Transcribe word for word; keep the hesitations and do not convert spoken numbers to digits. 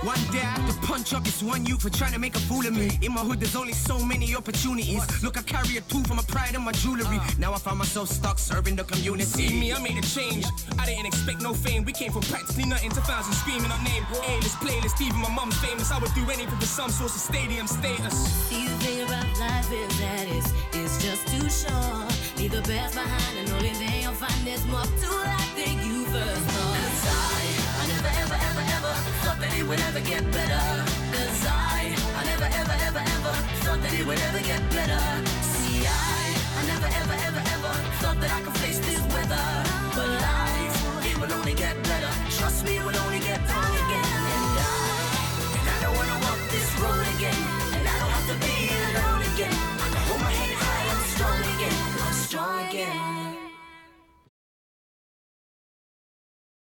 One day I have to punch up this one youth for trying to make a fool of me. In my hood there's only so many opportunities. Look, I carry a tool for my pride and my jewelry. Now I find myself stuck serving the community. See me, I made a change. I didn't expect no fame. We came from practically nothing to thousands screaming our name. A-list, playlist, even my mum's famous. I would do anything for some source of stadium status. The thing about life is that it's, it's just too short. Leave the best behind and only then you'll find there's more to life than you first thought. Cause I, I never ever ever ever thought that it would ever get better. Cause I, I never ever ever ever thought that it would ever get better. See I, I never ever ever ever thought that I could face this weather.